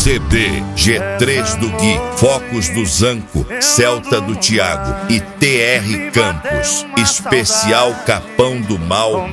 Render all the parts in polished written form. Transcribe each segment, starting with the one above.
CD, G3 do Gui, Focus do Zanco, Celta do Thiago e TR Campos. Especial Capão do Mal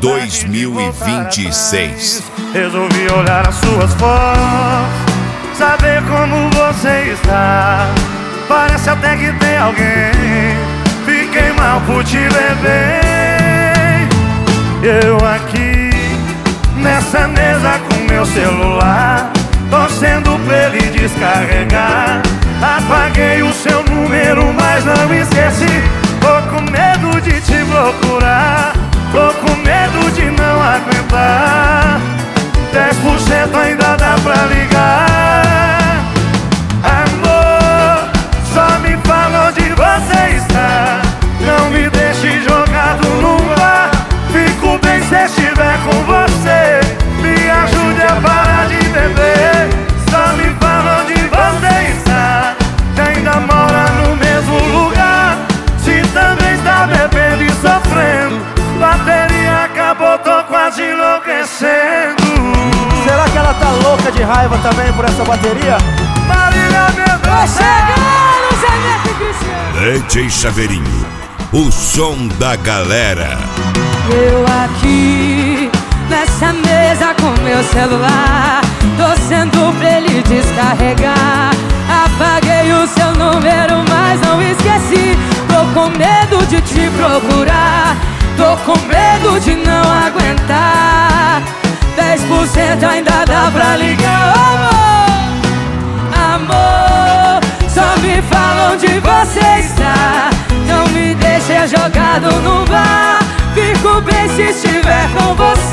2026. Resolvi olhar as suas fotos, saber como você está. Parece até que tem alguém. Fiquei mal por te ver bem. Eu aqui nessa mesa com meu celular, torcendo pra ele descarregar. Apaguei o seu número, mas não esqueci. Tô com medo de te procurar, tô com medo de não aguentar. 10% ainda dá pra ligar. Amor, só me fala onde você está. Não me deixe jogado no bar. Fico bem se estiver com você. Me ajude a parar de beber. Só me fala onde você está. Ainda mora no mesmo lugar. Se também está bebendo e sofrendo. Bateria acabou, tô quase enlouquecendo. Será que ela tá louca de raiva também por essa bateria? Marília Mendonça! DJ Chaveirinho, o som da galera. Eu aqui nessa mesa com meu celular, torcendo pra ele descarregar. Apaguei o seu número, mas não esqueci. Tô com medo de te procurar, tô com medo de não aguentar. 10% ainda dá pra ligar. Amor, só me fala onde você está. Não me deixe jogado no bar. Fico bem se estiver com você.